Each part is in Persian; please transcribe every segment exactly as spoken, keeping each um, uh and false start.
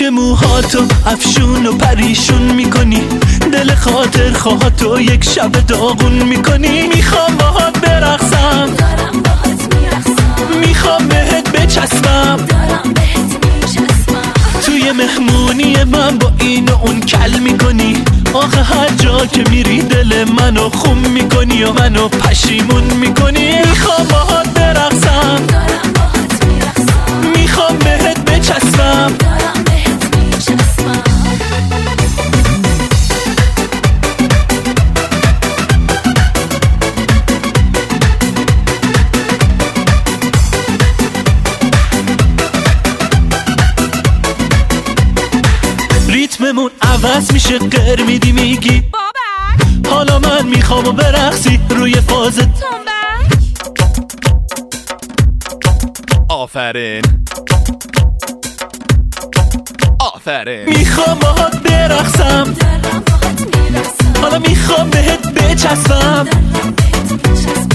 که موهاتو افشون و پریشون میکنی، دل خاطر خواهاتو یک شب داغون میکنی. میخوام باهات برقصم، دارم باهات میرقصم، میخوام بهت بچسبم، دارم بهت میچسبم. توی مهمونی من با این و اون کل میکنی، آخه هر جا که میری دل منو خون میکنی و منو پشیمون میکنی. میخوام باهات برقصم، دارم باهات میرقصم، میخوام بهت بچسبم، دارم بهت میچسبم. ریتممون عوض میشه، غیر میدی میگی بابک حالا من میخوام و برقصی روی فاز تنبک. آفرین آفرین. میخوام باهات برقصم، دارم باهات میرقصم، حالا میخوام بهت بچسبم. دارم بهت میچسبم.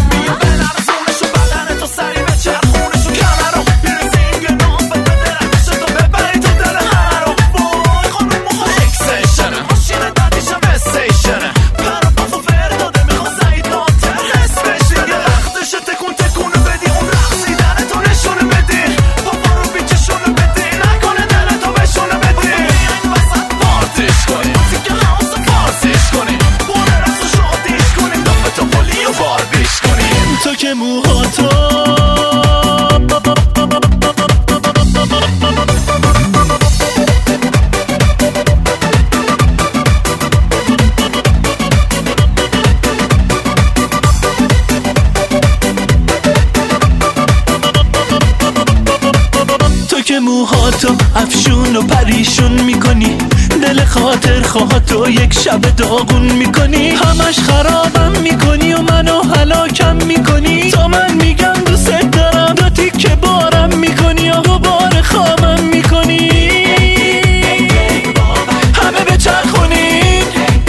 تو که موهاتو تو که موهاتو افشون و پریشون میکنی، دل خاطر خواهاتو یک شب داغون میکنی. همش خرابم میکنی و منو هلاکم میکنی. تا من میگم دوست دارم، دو تیکه بارم میکنی و بار خوابم میکنی. همه بچرخونین،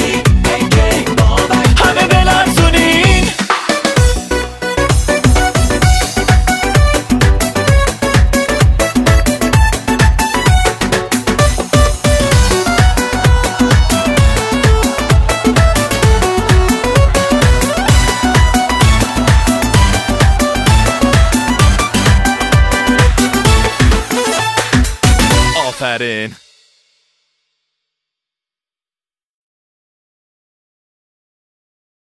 همه بلرزونین. آفرین